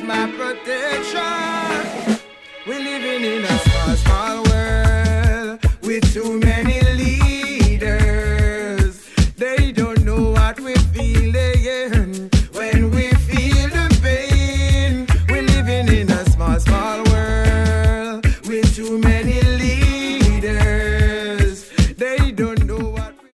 my protection. We're living in a small, small world with too many